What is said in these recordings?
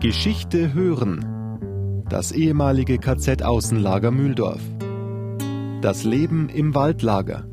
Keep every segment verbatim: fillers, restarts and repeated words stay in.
Geschichte hören. Das ehemalige K Z-Außenlager Mühldorf. Das Leben im Waldlager.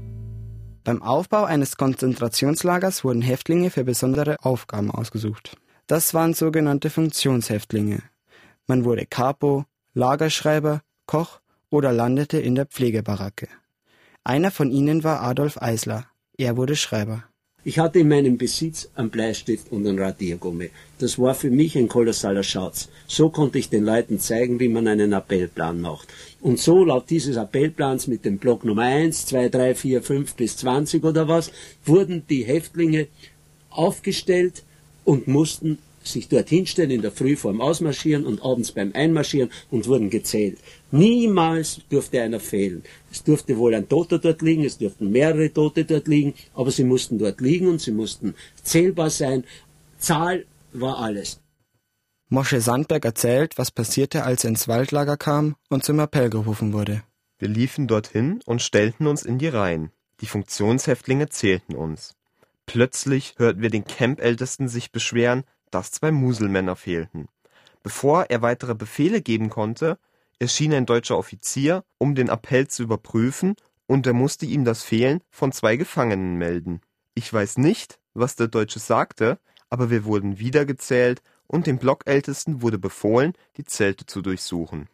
Beim Aufbau eines Konzentrationslagers wurden Häftlinge für besondere Aufgaben ausgesucht. Das waren sogenannte Funktionshäftlinge. Man wurde Kapo, Lagerschreiber, Koch oder landete in der Pflegebaracke. Einer von ihnen war Adolf Eisler. Er wurde Schreiber. Ich hatte in meinem Besitz einen Bleistift und einen Radiergummi. Das war für mich ein kolossaler Schatz. So konnte ich den Leuten zeigen, wie man einen Appellplan macht. Und so, laut dieses Appellplans mit dem Block Nummer eins, zwei, drei, vier, fünf bis zwanzig oder was, wurden die Häftlinge aufgestellt und mussten sich dort hinstellen, in der Früh vorm Ausmarschieren und abends beim Einmarschieren und wurden gezählt. Niemals durfte einer fehlen. Es durfte wohl ein Toter dort liegen, es durften mehrere Tote dort liegen, aber sie mussten dort liegen und sie mussten zählbar sein. Zahl war alles. Mosche Sandberg erzählt, was passierte, als er ins Waldlager kam und zum Appell gerufen wurde. Wir liefen dorthin und stellten uns in die Reihen. Die Funktionshäftlinge zählten uns. Plötzlich hörten wir den Campältesten sich beschweren, dass zwei Muselmänner fehlten. Bevor er weitere Befehle geben konnte, erschien ein deutscher Offizier, um den Appell zu überprüfen, und er musste ihm das Fehlen von zwei Gefangenen melden. Ich weiß nicht, was der Deutsche sagte, aber wir wurden wieder gezählt und dem Blockältesten wurde befohlen, die Zelte zu durchsuchen.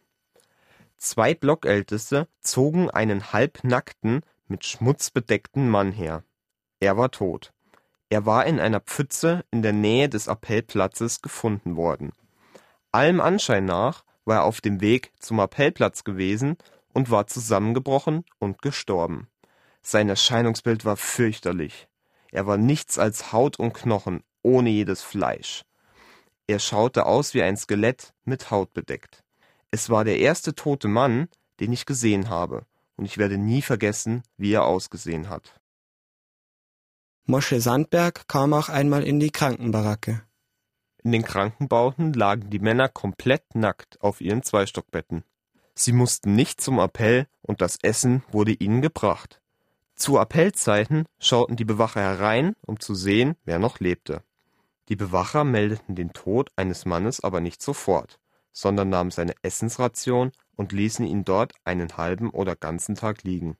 Zwei Blockälteste zogen einen halbnackten, mit Schmutz bedeckten Mann her. Er war tot. Er war in einer Pfütze in der Nähe des Appellplatzes gefunden worden. Allem Anschein nach war er auf dem Weg zum Appellplatz gewesen und war zusammengebrochen und gestorben. Sein Erscheinungsbild war fürchterlich. Er war nichts als Haut und Knochen, ohne jedes Fleisch. Er schaute aus wie ein Skelett mit Haut bedeckt. Es war der erste tote Mann, den ich gesehen habe, und ich werde nie vergessen, wie er ausgesehen hat. Mosche Sandberg kam auch einmal in die Krankenbaracke. In den Krankenbauten lagen die Männer komplett nackt auf ihren Zweistockbetten. Sie mussten nicht zum Appell und das Essen wurde ihnen gebracht. Zu Appellzeiten schauten die Bewacher herein, um zu sehen, wer noch lebte. Die Bewacher meldeten den Tod eines Mannes aber nicht sofort, sondern nahmen seine Essensration und ließen ihn dort einen halben oder ganzen Tag liegen.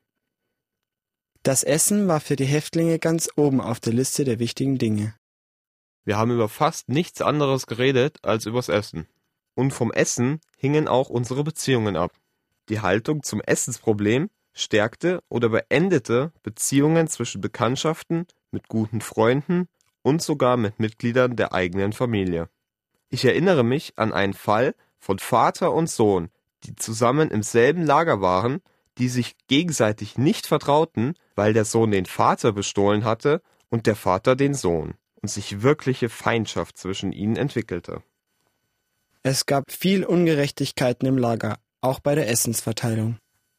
Das Essen war für die Häftlinge ganz oben auf der Liste der wichtigen Dinge. Wir haben über fast nichts anderes geredet als übers Essen. Und vom Essen hingen auch unsere Beziehungen ab. Die Haltung zum Essensproblem stärkte oder beendete Beziehungen zwischen Bekanntschaften, mit guten Freunden und sogar mit Mitgliedern der eigenen Familie. Ich erinnere mich an einen Fall von Vater und Sohn, die zusammen im selben Lager waren, die sich gegenseitig nicht vertrauten, weil der Sohn den Vater bestohlen hatte und der Vater den Sohn, und sich wirkliche Feindschaft zwischen ihnen entwickelte. Es gab viel Ungerechtigkeiten im Lager, auch bei der Essensverteilung.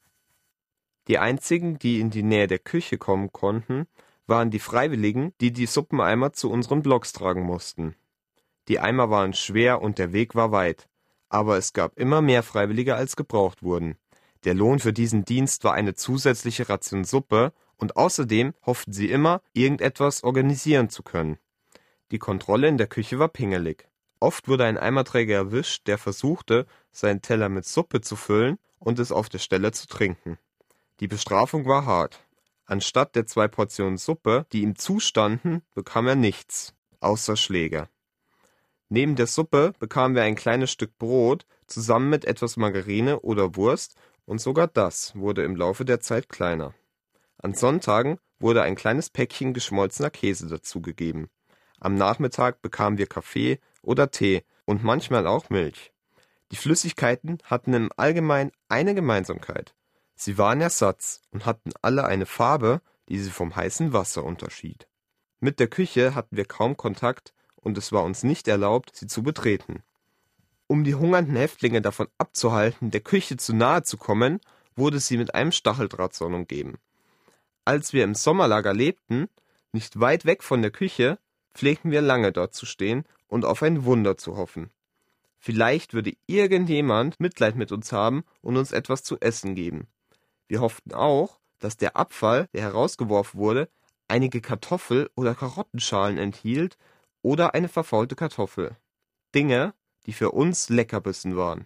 Die einzigen, die in die Nähe der Küche kommen konnten, waren die Freiwilligen, die die Suppeneimer zu unseren Blocks tragen mussten. Die Eimer waren schwer und der Weg war weit, aber es gab immer mehr Freiwillige, als gebraucht wurden. Der Lohn für diesen Dienst war eine zusätzliche Ration Suppe und außerdem hofften sie immer, irgendetwas organisieren zu können. Die Kontrolle in der Küche war pingelig. Oft wurde ein Eimerträger erwischt, der versuchte, seinen Teller mit Suppe zu füllen und es auf der Stelle zu trinken. Die Bestrafung war hart. Anstatt der zwei Portionen Suppe, die ihm zustanden, bekam er nichts, außer Schläge. Neben der Suppe bekamen wir ein kleines Stück Brot, zusammen mit etwas Margarine oder Wurst, und sogar das wurde im Laufe der Zeit kleiner. An Sonntagen wurde ein kleines Päckchen geschmolzener Käse dazugegeben. Am Nachmittag bekamen wir Kaffee oder Tee und manchmal auch Milch. Die Flüssigkeiten hatten im Allgemeinen eine Gemeinsamkeit. Sie waren Ersatz und hatten alle eine Farbe, die sie vom heißen Wasser unterschied. Mit der Küche hatten wir kaum Kontakt und es war uns nicht erlaubt, sie zu betreten. Um die hungernden Häftlinge davon abzuhalten, der Küche zu nahe zu kommen, wurde sie mit einem Stacheldrahtzaun umgeben. Als wir im Sommerlager lebten, nicht weit weg von der Küche, pflegten wir lange dort zu stehen und auf ein Wunder zu hoffen. Vielleicht würde irgendjemand Mitleid mit uns haben und uns etwas zu essen geben. Wir hofften auch, dass der Abfall, der herausgeworfen wurde, einige Kartoffel- oder Karottenschalen enthielt oder eine verfaulte Kartoffel. Dinge, die für uns Leckerbissen waren.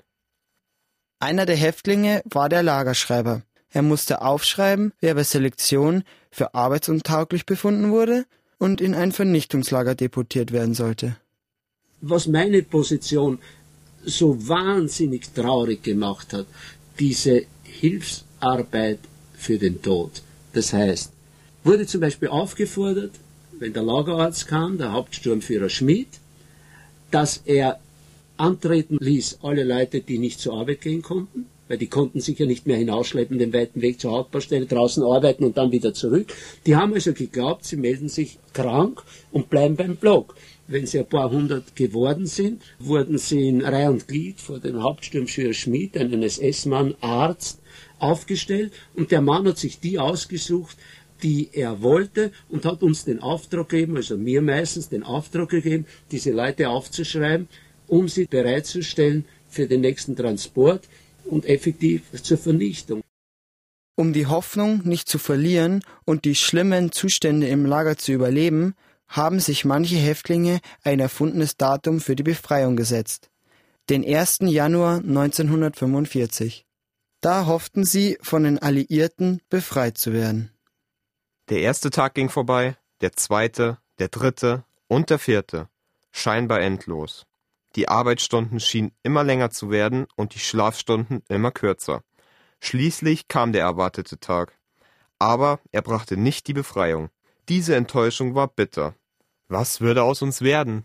Einer der Häftlinge war der Lagerschreiber. Er musste aufschreiben, wer bei Selektion für arbeitsuntauglich befunden wurde und in ein Vernichtungslager deportiert werden sollte. Was meine Position so wahnsinnig traurig gemacht hat, diese Hilfsarbeit für den Tod. Das heißt, wurde zum Beispiel aufgefordert, wenn der Lagerarzt kam, der Hauptsturmführer Schmid, dass er antreten ließ alle Leute, die nicht zur Arbeit gehen konnten, weil die konnten sich ja nicht mehr hinausschleppen, den weiten Weg zur Hauptbaustelle, draußen arbeiten und dann wieder zurück. Die haben also geglaubt, sie melden sich krank und bleiben beim Block. Wenn sie ein paar hundert geworden sind, wurden sie in Reihe und Glied vor dem Hauptsturmführer Schmid, einen S S-Mann, Arzt, aufgestellt und der Mann hat sich die ausgesucht, die er wollte und hat uns den Auftrag gegeben, also mir meistens den Auftrag gegeben, diese Leute aufzuschreiben, um sie bereitzustellen für den nächsten Transport und effektiv zur Vernichtung. Um die Hoffnung nicht zu verlieren und die schlimmen Zustände im Lager zu überleben, haben sich manche Häftlinge ein erfundenes Datum für die Befreiung gesetzt, den ersten Januar neunzehnhundertfünfundvierzig. Da hofften sie, von den Alliierten befreit zu werden. Der erste Tag ging vorbei, der zweite, der dritte und der vierte, scheinbar endlos. Die Arbeitsstunden schienen immer länger zu werden und die Schlafstunden immer kürzer. Schließlich kam der erwartete Tag. Aber er brachte nicht die Befreiung. Diese Enttäuschung war bitter. Was würde aus uns werden?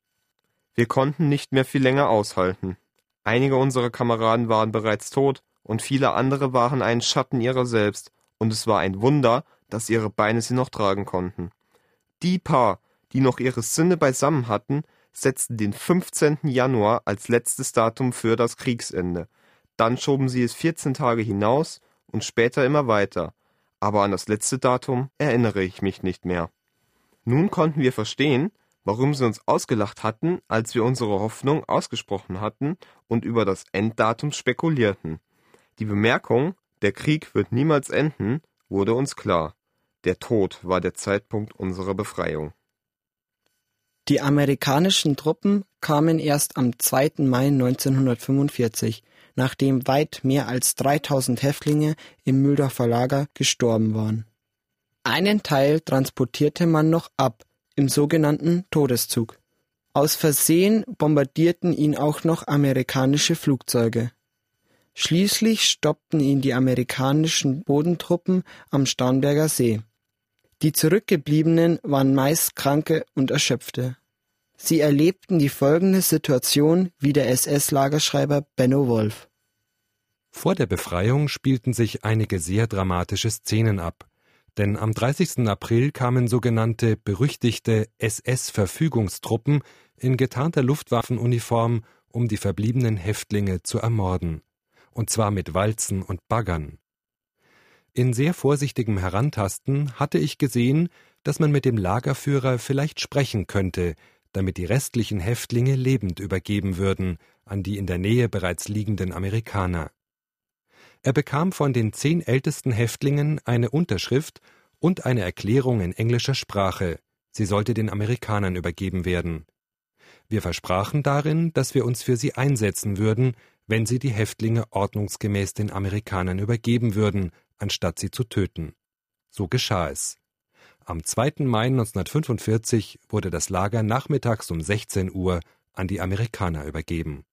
Wir konnten nicht mehr viel länger aushalten. Einige unserer Kameraden waren bereits tot und viele andere waren ein Schatten ihrer selbst, und es war ein Wunder, dass ihre Beine sie noch tragen konnten. Die paar, die noch ihre Sinne beisammen hatten, setzten den fünfzehnten Januar als letztes Datum für das Kriegsende. Dann schoben sie es vierzehn Tage hinaus und später immer weiter. Aber an das letzte Datum erinnere ich mich nicht mehr. Nun konnten wir verstehen, warum sie uns ausgelacht hatten, als wir unsere Hoffnung ausgesprochen hatten und über das Enddatum spekulierten. Die Bemerkung, der Krieg wird niemals enden, wurde uns klar. Der Tod war der Zeitpunkt unserer Befreiung. Die amerikanischen Truppen kamen erst am zweiten Mai neunzehnhundertfünfundvierzig, nachdem weit mehr als dreitausend Häftlinge im Mühldorfer Lager gestorben waren. Einen Teil transportierte man noch ab, im sogenannten Todeszug. Aus Versehen bombardierten ihn auch noch amerikanische Flugzeuge. Schließlich stoppten ihn die amerikanischen Bodentruppen am Starnberger See. Die Zurückgebliebenen waren meist Kranke und Erschöpfte. Sie erlebten die folgende Situation wie der S S-Lagerschreiber Benno Wolf. Vor der Befreiung spielten sich einige sehr dramatische Szenen ab, denn am dreißigsten April kamen sogenannte berüchtigte S S-Verfügungstruppen in getarnter Luftwaffenuniform, um die verbliebenen Häftlinge zu ermorden, und zwar mit Walzen und Baggern. In sehr vorsichtigem Herantasten hatte ich gesehen, dass man mit dem Lagerführer vielleicht sprechen könnte, damit die restlichen Häftlinge lebend übergeben würden an die in der Nähe bereits liegenden Amerikaner. Er bekam von den zehn ältesten Häftlingen eine Unterschrift und eine Erklärung in englischer Sprache, sie sollte den Amerikanern übergeben werden. Wir versprachen darin, dass wir uns für sie einsetzen würden, wenn sie die Häftlinge ordnungsgemäß den Amerikanern übergeben würden, anstatt sie zu töten. So geschah es. Am zweiten Mai neunzehnhundertfünfundvierzig wurde das Lager nachmittags um sechzehn Uhr an die Amerikaner übergeben.